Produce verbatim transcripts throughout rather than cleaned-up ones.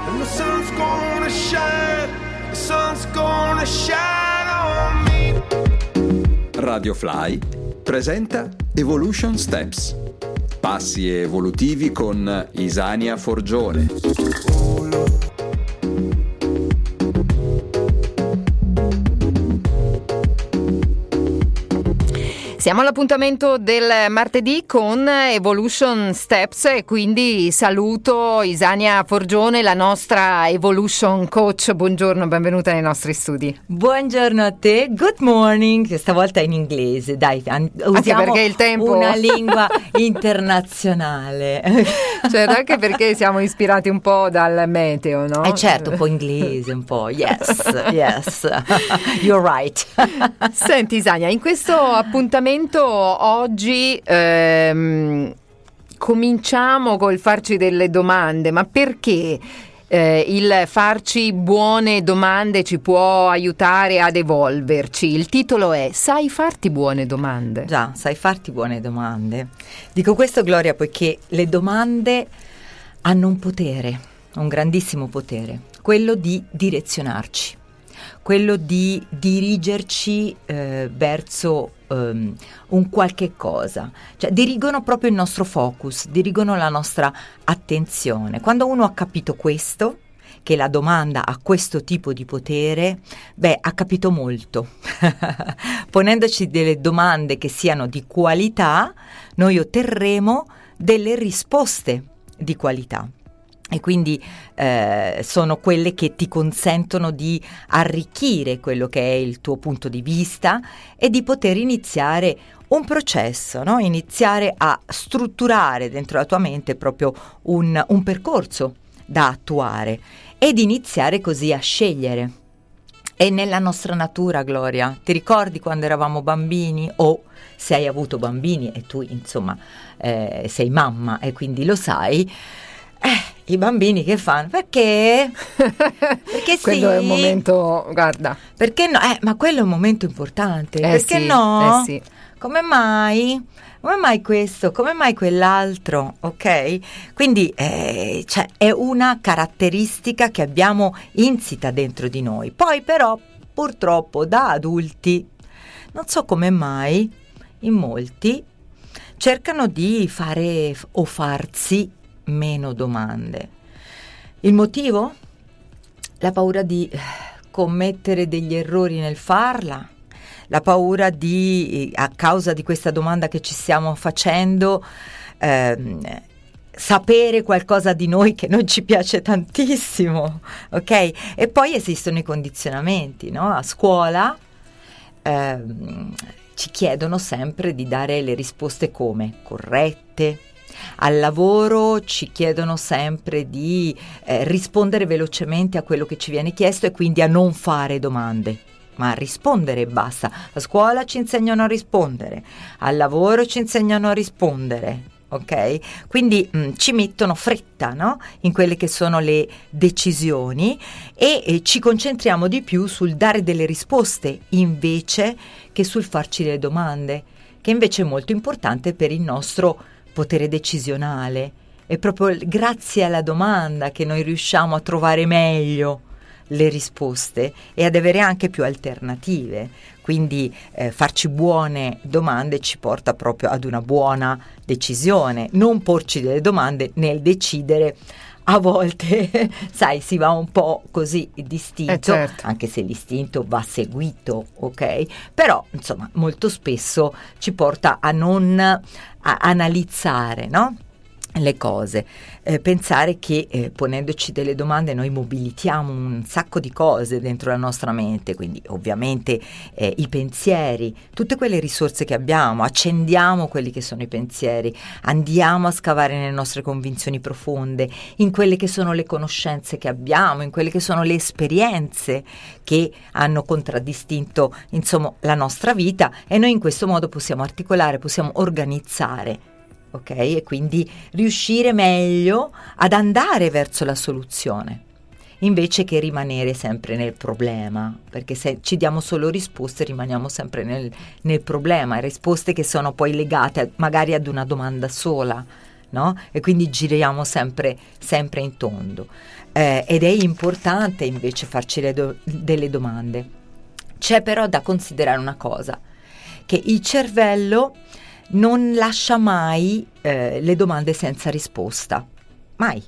and the sun's gonna shine, the sun's gonna shine on me. Radio Fly presenta Evolution Steps, passi evolutivi con Isania Forgione. Siamo all'appuntamento del martedì con Evolution Steps e quindi saluto Isania Forgione, la nostra Evolution Coach. Buongiorno, benvenuta nei nostri studi. Buongiorno a te, good morning, questa volta in inglese, dai, an- usiamo perché il tempo... una lingua internazionale. Certo, anche perché siamo ispirati un po' dal meteo, no? Eh certo, un po' inglese, un po', yes, yes, you're right. Senti Isania, in questo appuntamento oggi ehm, cominciamo col farci delle domande, ma perché eh, il farci buone domande ci può aiutare ad evolverci? Il titolo è Sai farti buone domande? Già, sai farti buone domande. Dico questo, Gloria, poiché le domande hanno un potere, un grandissimo potere, quello di direzionarci, quello di dirigerci eh, verso um, un qualche cosa, cioè dirigono proprio il nostro focus, dirigono la nostra attenzione. Quando uno ha capito questo, che la domanda ha questo tipo di potere, beh, ha capito molto. Ponendoci delle domande che siano di qualità, noi otterremo delle risposte di qualità. E quindi eh, sono quelle che ti consentono di arricchire quello che è il tuo punto di vista e di poter iniziare un processo, no? Iniziare a strutturare dentro la tua mente proprio un, un percorso da attuare ed iniziare così a scegliere. È nella nostra natura, Gloria. Ti ricordi quando eravamo bambini o se hai avuto bambini e tu insomma eh, sei mamma e quindi lo sai. Eh, i bambini che fanno? Perché? Perché sì. Quello è un momento, guarda. Perché no? Eh, ma quello è un momento importante. Eh Perché sì, no? Eh sì. Come mai? Come mai questo? Come mai quell'altro? Ok? Quindi eh, cioè, è una caratteristica che abbiamo insita dentro di noi. Poi però, purtroppo, da adulti, non so come mai, in molti cercano di fare o farsi meno domande. Il motivo? La paura di commettere degli errori nel farla, la paura di, a causa di questa domanda che ci stiamo facendo, ehm, sapere qualcosa di noi che non ci piace tantissimo, ok? E poi esistono i condizionamenti, no? A scuola ehm, ci chiedono sempre di dare le risposte come? Corrette. Al lavoro ci chiedono sempre di eh, rispondere velocemente a quello che ci viene chiesto e quindi a non fare domande, ma a rispondere e basta. A scuola ci insegnano a rispondere, al lavoro ci insegnano a rispondere, ok? Quindi mh, ci mettono fretta, no? In quelle che sono le decisioni e, e ci concentriamo di più sul dare delle risposte invece che sul farci le domande, che invece è molto importante per il nostro potere decisionale. È proprio grazie alla domanda che noi riusciamo a trovare meglio le risposte e ad avere anche più alternative. Quindi eh, farci buone domande ci porta proprio ad una buona decisione. Non porci delle domande nel decidere, a volte sai, si va un po' così d'istinto, eh certo. Anche se l'istinto va seguito, ok? Però insomma molto spesso ci porta a non a analizzare, no? Le cose, eh, pensare che eh, ponendoci delle domande noi mobilitiamo un sacco di cose dentro la nostra mente, quindi ovviamente eh, i pensieri, tutte quelle risorse che abbiamo, accendiamo quelli che sono i pensieri, andiamo a scavare nelle nostre convinzioni profonde, in quelle che sono le conoscenze che abbiamo, in quelle che sono le esperienze che hanno contraddistinto insomma la nostra vita, e noi in questo modo possiamo articolare, possiamo organizzare. Ok? E quindi riuscire meglio ad andare verso la soluzione invece che rimanere sempre nel problema, perché se ci diamo solo risposte rimaniamo sempre nel, nel problema, risposte che sono poi legate a, magari ad una domanda sola, no? E quindi giriamo sempre, sempre in tondo. Eh, ed è importante invece farci le do- delle domande. C'è però da considerare una cosa, che il cervello non lascia mai eh, le domande senza risposta, mai.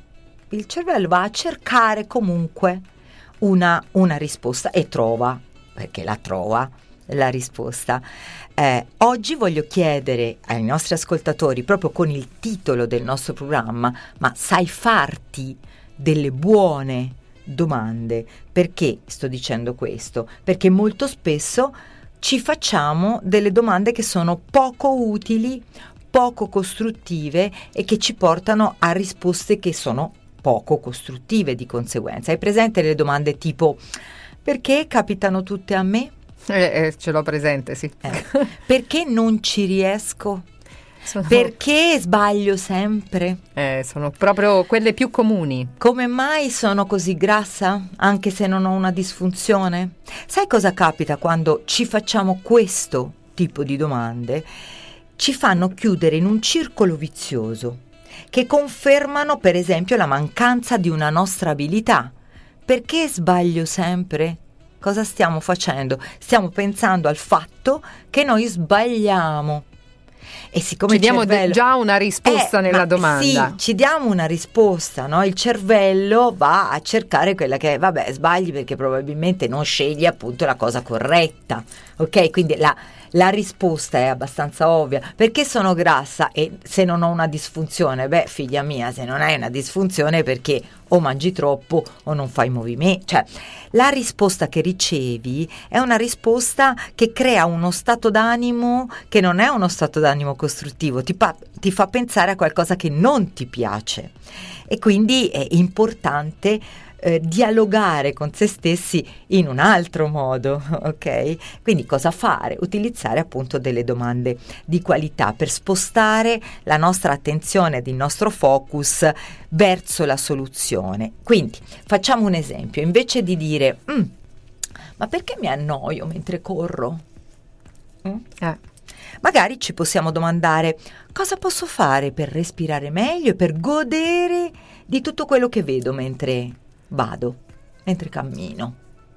Il cervello va a cercare comunque una, una risposta e trova, perché la trova la risposta. Eh, oggi voglio chiedere ai nostri ascoltatori, proprio con il titolo del nostro programma, ma sai farti delle buone domande? Perché sto dicendo questo? Perché molto spesso ci facciamo delle domande che sono poco utili, poco costruttive e che ci portano a risposte che sono poco costruttive di conseguenza. Hai presente le domande tipo: perché capitano tutte a me? Eh, eh, ce l'ho presente, sì. Eh. Perché non ci riesco? Sono... Perché sbaglio sempre? Eh, sono proprio quelle più comuni. Come mai sono così grassa, anche se non ho una disfunzione? Sai cosa capita quando ci facciamo questo tipo di domande? Ci fanno chiudere in un circolo vizioso che confermano, per esempio, la mancanza di una nostra abilità. Perché sbaglio sempre? Cosa stiamo facendo? Stiamo pensando al fatto che noi sbagliamo. E siccome ci diamo cervello... già una risposta eh, nella domanda. Sì, ci diamo una risposta, no? Il cervello va a cercare quella che, vabbè, sbagli perché probabilmente non scegli appunto la cosa corretta, ok? Quindi la, la risposta è abbastanza ovvia. Perché sono grassa e se non ho una disfunzione? Beh, figlia mia, se non hai una disfunzione è perché o mangi troppo o non fai movimento. Cioè, la risposta che ricevi è una risposta che crea uno stato d'animo che non è uno stato d'animo costruttivo, ti, pa- ti fa pensare a qualcosa che non ti piace. E quindi è importante eh, dialogare con se stessi in un altro modo, ok? Quindi cosa fare? Utilizzare appunto delle domande di qualità per spostare la nostra attenzione ed il nostro focus verso la soluzione. Quindi facciamo un esempio: invece di dire mm, ma perché mi annoio mentre corro? Mm? Eh. Magari ci possiamo domandare: cosa posso fare per respirare meglio e per godere di tutto quello che vedo mentre vado, mentre cammino?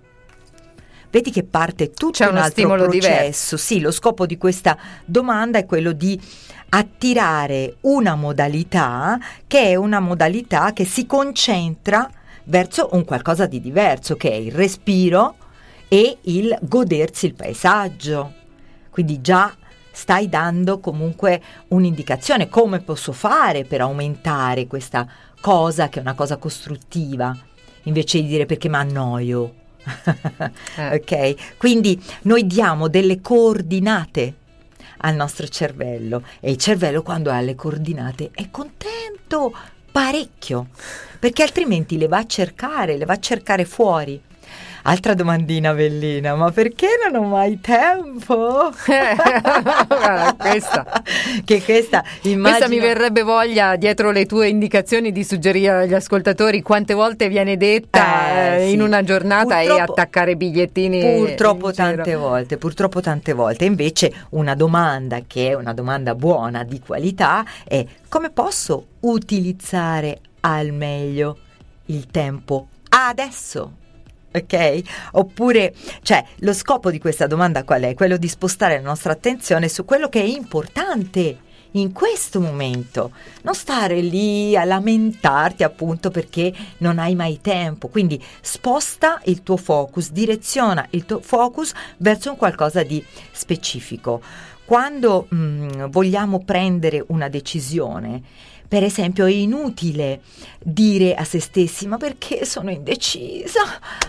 Vedi che parte tutto C'è un uno altro stimolo processo. diverso. Sì, lo scopo di questa domanda è quello di attirare una modalità che è una modalità che si concentra verso un qualcosa di diverso, che è il respiro e il godersi il paesaggio. Quindi già stai dando comunque un'indicazione: come posso fare per aumentare questa cosa che è una cosa costruttiva, invece di dire perché mi annoio. eh. Ok? Quindi noi diamo delle coordinate al nostro cervello e il cervello, quando ha le coordinate, è contento parecchio, perché altrimenti le va a cercare, le va a cercare fuori. Altra domandina bellina: ma perché non ho mai tempo? Guarda, questa. Che questa, immagino... questa mi verrebbe voglia, dietro le tue indicazioni, di suggerire agli ascoltatori quante volte viene detta eh, in sì. una giornata Purtroppo, e attaccare bigliettini. Purtroppo in giro. tante volte, purtroppo tante volte. Invece una domanda che è una domanda buona, di qualità, è: come posso utilizzare al meglio il tempo adesso? Ok? Oppure, cioè, lo scopo di questa domanda qual è? Quello di spostare la nostra attenzione su quello che è importante in questo momento, non stare lì a lamentarti appunto perché non hai mai tempo. Quindi sposta il tuo focus, direziona il tuo focus verso un qualcosa di specifico. Quando mh, vogliamo prendere una decisione, per esempio, è inutile dire a se stessi: ma perché sono indecisa?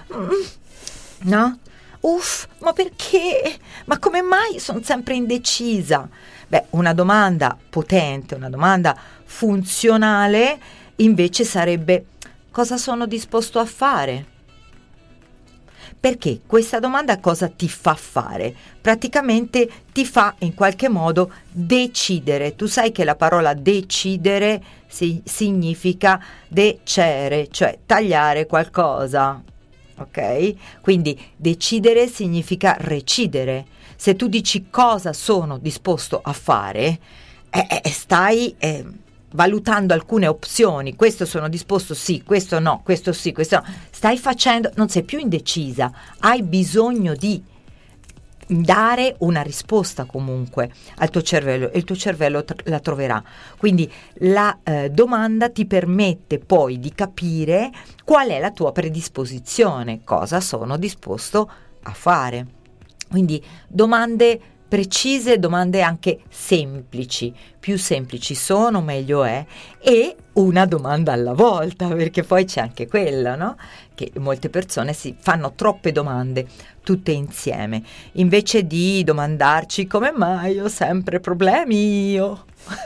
Mm. No? Uff, ma perché? Ma come mai sono sempre indecisa? Beh, una domanda potente, una domanda funzionale invece sarebbe: cosa sono disposto a fare? Perché questa domanda cosa ti fa fare? Praticamente ti fa in qualche modo decidere. Tu sai che la parola decidere si, significa decere, cioè tagliare qualcosa, ok? Quindi decidere significa recidere. Se tu dici cosa sono disposto a fare, eh, eh, stai... Eh, valutando alcune opzioni, questo sono disposto sì, questo no, questo sì, questo no, stai facendo, non sei più indecisa, hai bisogno di dare una risposta comunque al tuo cervello e il tuo cervello tr- la troverà. Quindi la eh, domanda ti permette poi di capire qual è la tua predisposizione, cosa sono disposto a fare. Quindi domande precise, domande anche semplici, più semplici sono meglio è, e una domanda alla volta, perché poi c'è anche quello, no? Che molte persone si fanno troppe domande tutte insieme, invece di domandarci come mai ho sempre problemi io.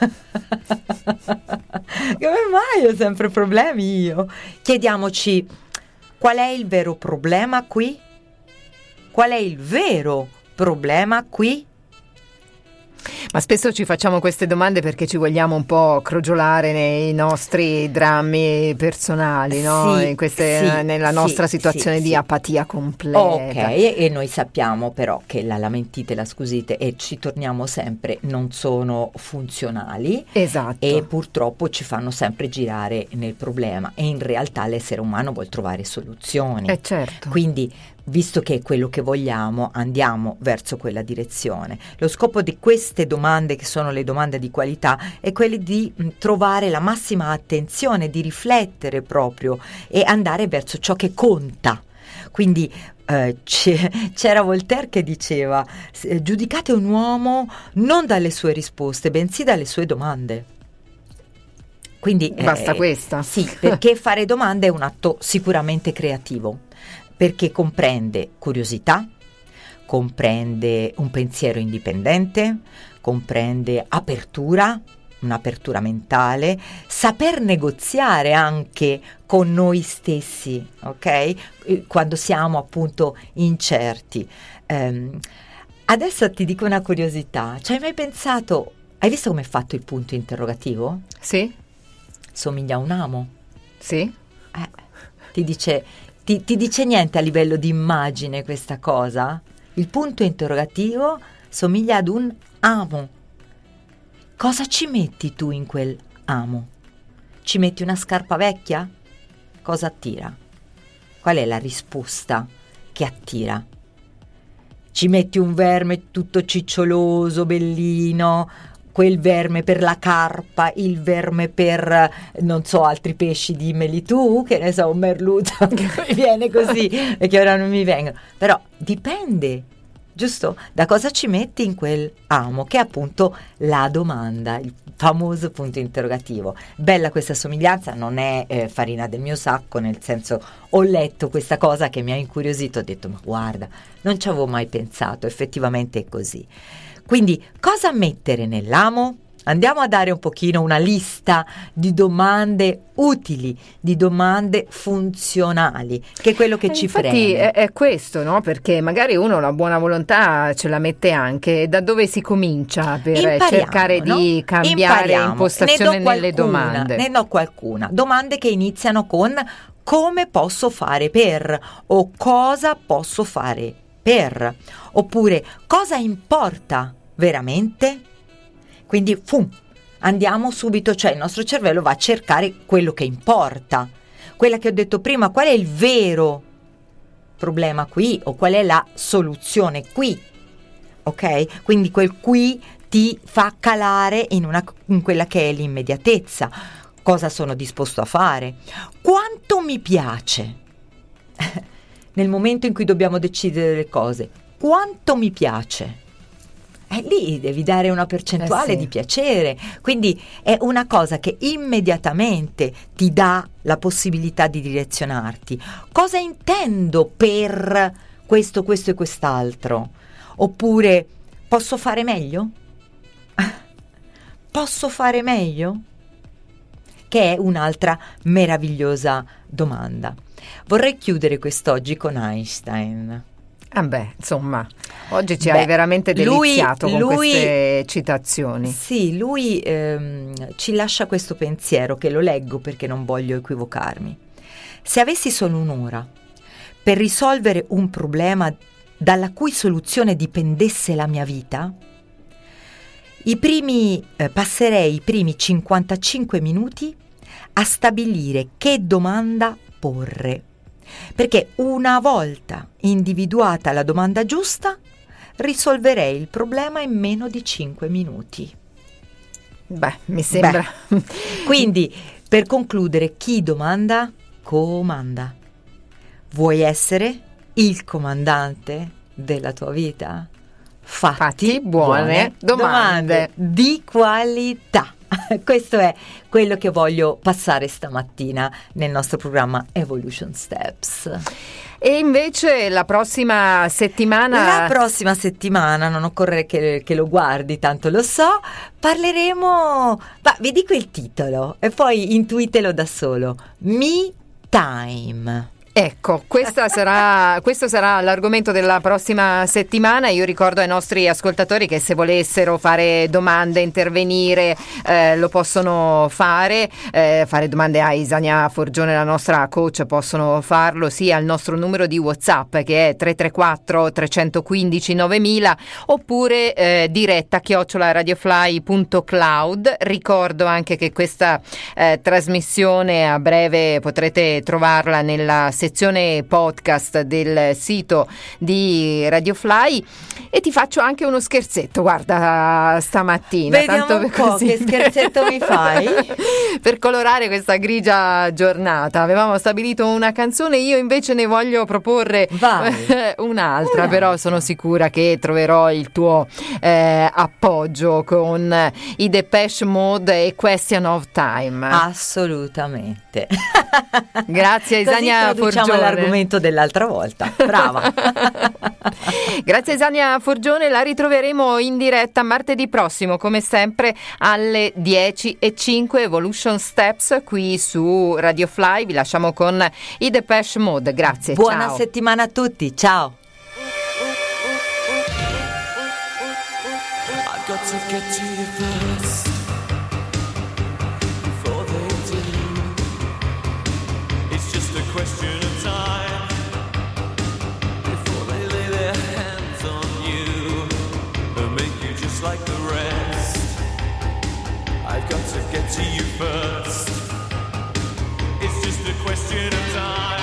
Come mai ho sempre problemi io? Chiediamoci qual è il vero problema qui? Qual è il vero problema qui? Ma spesso ci facciamo queste domande perché ci vogliamo un po' crogiolare nei nostri drammi personali, no? Sì, In queste, sì, nella nostra sì, situazione sì, di sì. apatia completa. Ok, e, e noi sappiamo però che la lamentite, la scusite, e ci torniamo sempre, non sono funzionali. Esatto. E purtroppo ci fanno sempre girare nel problema, e in realtà l'essere umano vuol trovare soluzioni. Eh certo. Quindi, visto che è quello che vogliamo, andiamo verso quella direzione. Lo scopo di queste domande, che sono le domande di qualità, è quello di mh, trovare la massima attenzione, di riflettere proprio e andare verso ciò che conta. Quindi eh, c'era Voltaire che diceva: giudicate un uomo non dalle sue risposte, bensì dalle sue domande. Quindi basta eh, questa. Sì, perché fare domande è un atto sicuramente creativo, perché comprende curiosità, comprende un pensiero indipendente, comprende apertura, un'apertura mentale, saper negoziare anche con noi stessi, ok? Quando siamo appunto incerti. Um, adesso ti dico una curiosità, ci hai mai pensato, hai visto come è fatto il punto interrogativo? Sì. Somiglia a un amo. Sì. Eh, ti dice... Ti, ti dice niente a livello di immagine questa cosa? Il punto interrogativo somiglia ad un amo. Cosa ci metti tu in quel amo? Ci metti una scarpa vecchia? Cosa attira? Qual è la risposta che attira? Ci metti un verme tutto ciccioloso, bellino, quel verme per la carpa, il verme per, non so, altri pesci, dimmeli tu, che ne so, un merluzo che mi viene così, perché ora non mi vengono. Però dipende, giusto? Da cosa ci metti in quel amo, che è appunto la domanda, il famoso punto interrogativo. Bella questa somiglianza, non è eh, farina del mio sacco, nel senso, ho letto questa cosa che mi ha incuriosito, ho detto, ma guarda, non ci avevo mai pensato, effettivamente è così. Quindi cosa mettere nell'amo? Andiamo a dare un pochino una lista di domande utili, di domande funzionali, che è quello che eh, ci infatti preme. Infatti è, è questo, no? Perché magari uno la buona volontà ce la mette anche. Da dove si comincia per Impariamo, cercare no? di cambiare Impariamo. impostazione Ne do nelle qualcuna, domande? Ne do qualcuna. Domande che iniziano con come posso fare per, o cosa posso fare per, oppure cosa importa veramente? Quindi fum, andiamo subito, cioè il nostro cervello va a cercare quello che importa, quella che ho detto prima, qual è il vero problema qui, o qual è la soluzione qui, ok? Quindi quel qui ti fa calare in, una, in quella che è l'immediatezza. Cosa sono disposto a fare? Quanto mi piace? Nel momento in cui dobbiamo decidere le cose, quanto mi piace? E lì devi dare una percentuale eh sì. di piacere, quindi è una cosa che immediatamente ti dà la possibilità di direzionarti. Cosa intendo per questo, questo e quest'altro? Oppure posso fare meglio? Posso fare meglio? Che è un'altra meravigliosa domanda. Vorrei chiudere quest'oggi con Einstein. Ah beh, insomma, oggi ci Beh, hai veramente deliziato lui, con lui, queste citazioni. Sì, lui ehm, ci lascia questo pensiero, che lo leggo perché non voglio equivocarmi. Se avessi solo un'ora per risolvere un problema dalla cui soluzione dipendesse la mia vita, I primi, eh, passerei i primi cinquantacinque minuti a stabilire che domanda porre, perché una volta individuata la domanda giusta, risolverei il problema in meno di cinque minuti. Beh, mi sembra. Beh, quindi, per concludere, chi domanda, comanda. Vuoi essere il comandante della tua vita? Fatti, Fatti buone, buone domande. domande di qualità. Questo è quello che voglio passare stamattina nel nostro programma Evolution Steps. E invece la prossima settimana... La prossima settimana, non occorre che, che lo guardi, tanto lo so, parleremo... Ma vi dico il titolo e poi intuitelo da solo. Me Time. Ecco, questa sarà, questo sarà l'argomento della prossima settimana. Io ricordo ai nostri ascoltatori che se volessero fare domande, intervenire, eh, lo possono fare, eh, fare domande a Isania Forgione, la nostra coach, possono farlo sia al nostro numero di WhatsApp che è tre tre quattro tre uno cinque novemila oppure eh, diretta chiocciola radiofly punto cloud. Ricordo anche che questa eh, trasmissione a breve potrete trovarla nella sezione podcast del sito di Radiofly e ti faccio anche uno scherzetto, guarda, stamattina. Vediamo tanto un po' così, che scherzetto mi fai? Per colorare questa grigia giornata. Avevamo stabilito una canzone, io invece ne voglio proporre un'altra, un'altra, però sono sicura che troverò il tuo eh, appoggio con i Depeche Mode e Question of Time. Assolutamente. Grazie a Isania Forgione. L'argomento dell'altra volta. Brava. Grazie a Isania Forgione, la ritroveremo in diretta martedì prossimo come sempre alle dieci e cinque Evolution Steps qui su Radiofly. Vi lasciamo con i Depeche Mode. Grazie. Buona ciao. settimana a tutti. Ciao. I've got to get to you first before they do. It's just a question of time before they lay their hands on you and make you just like the rest. I've got to get to you first. It's just a question of time.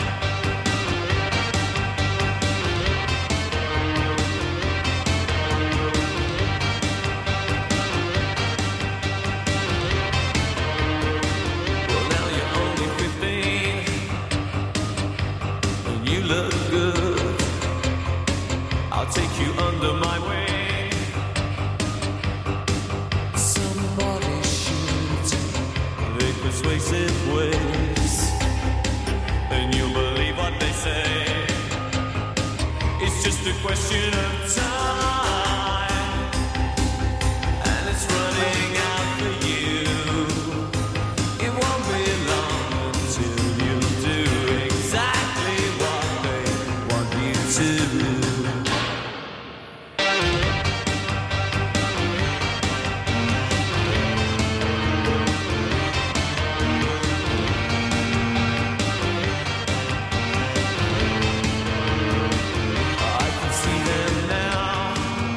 Look good, I'll take you under my wing. Somebody should make persuasive ways, and you'll believe what they say. It's just a question of time, and it's running out for you. It won't be long until you do exactly what they want you to do. I can see them now.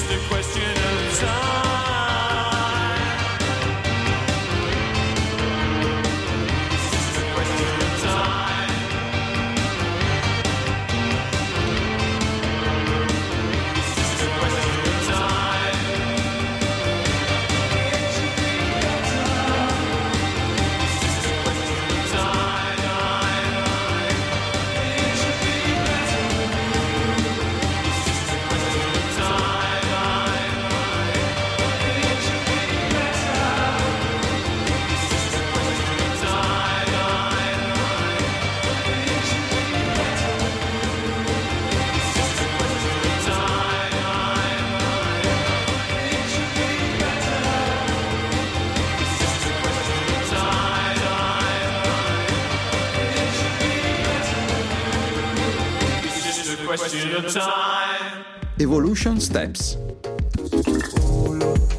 just a question of time. It's just a question of time. It's just a question of time. It should be better. It's just a question of time. It should be better. It's just a question of time. It should be better. It's just a question of time. It should be better. It's just a question of time. It should be better. It's just a question of time. It should be better. It's just a question of time. Evolution Steps.